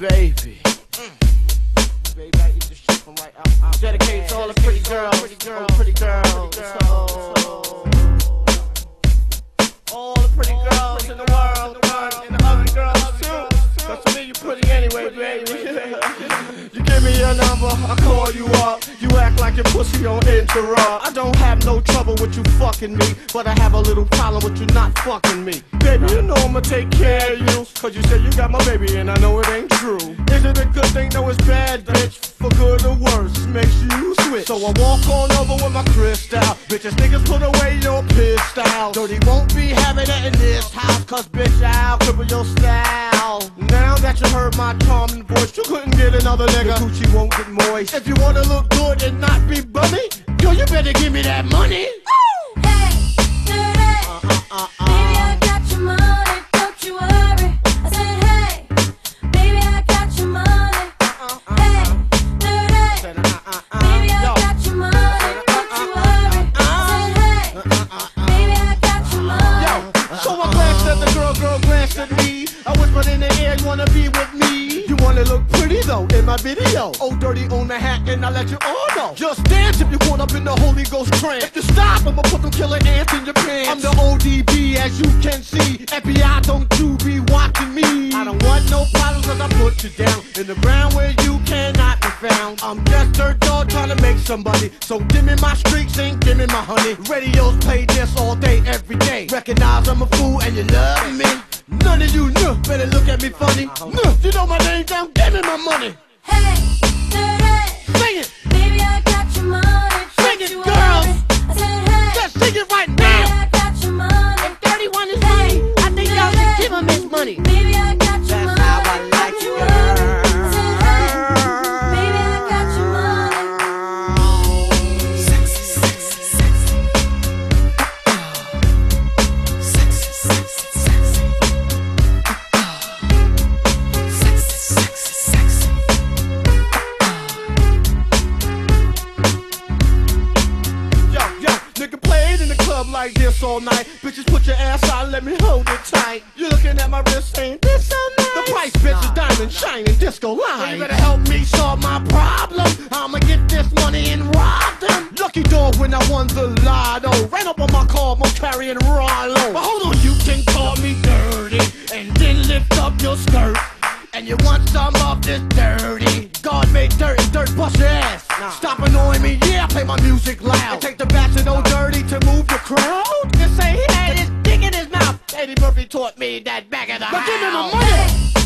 baby. Baby, I eat this shit from right out. Dedicated to all the pretty girls. All the pretty girls in the world, and the other girls too. Cause to me you pretty anyway, baby. You give me your number, I call you up. You act like your pussy on interrupt. I don't have no trouble with you fucking me, but I have a little problem with you not fucking me. Baby, you know I'ma take care of you, cause you say you got my baby and I know it ain't true. Is it a good thing? No, it's bad, bitch. For good or worse, makes you switch. So I walk on over with my crystal. Bitches, niggas, put away your pistol. Dirty won't be having it in this house, cause bitch, I'll cripple your style. Now that you heard my charming voice, you couldn't get another nigga. The coochie won't get moist. If you wanna look good and not be bummy, yo, you better give me that money. Hey, dirty. Baby, I got your money, don't you worry. I said, hey, baby, I got your money. Hey, dirty. Baby, I got your money, don't you worry. I said, hey, baby, I got your money. Yo, so I glanced at the girl glanced at me. I whispered in the air, you wanna be with me? You wanna look pretty though in my video. Oh, dirty on the hat and I let you all know. Just dance if you're caught up in the Holy Ghost trance. If you stop, I'ma put them killer ants in your pants. I'm the ODB as you can see. FBI, don't you be watching me. I don't want no problems cause I put you down in the ground where you cannot be found. I'm just dirt dog trying to make somebody. So give me my streaks and give me my honey. Radios play this all day, every day. Recognize I'm a fool and you love me. None of you better look at me funny. You know my name down, give me my money. Hey, dirty. Sing it. Baby, I got your money. Sing it, girls. I said, hey, Just sing it right baby, now. I got your money. If 31 is money, I think y'all should give him his money. Baby, I got your That's money. how I like Don't you, you girl. worry. I said, hey, baby, I got your money. Sexy, sexy, sexy. Sexy, sexy, sexy. Sexy, sexy, sexy. Yo, nigga played in the club like this all night. Bitches put your ass out, let me hold it tight. You looking at my wrist saying, this so nice. The price, bitch, is diamond, shining, disco line. You better help me solve my problem. I'ma get this money and rob them. Lucky dog when I won the lotto. Ran up on my car, I'm carrying Rollo. But hold on, you can call me dirty and then lift up your skirt. And you want some of this dirty? God made dirt and dirt bust your ass. Stop annoying me, yeah, play my music loud. And take the back to no dirty to move the crowd. Just say he had his dick in his mouth. Eddie Murphy taught me that back of the house. But give me my money.